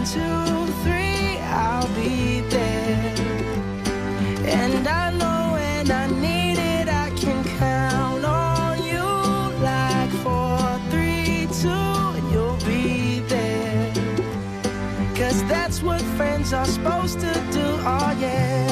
2, 3, I'll be there. And I know when I need it, I can count on you. Like 4, 3, 2, and you'll be there. 'Cause that's what friends are supposed to do, oh yeah.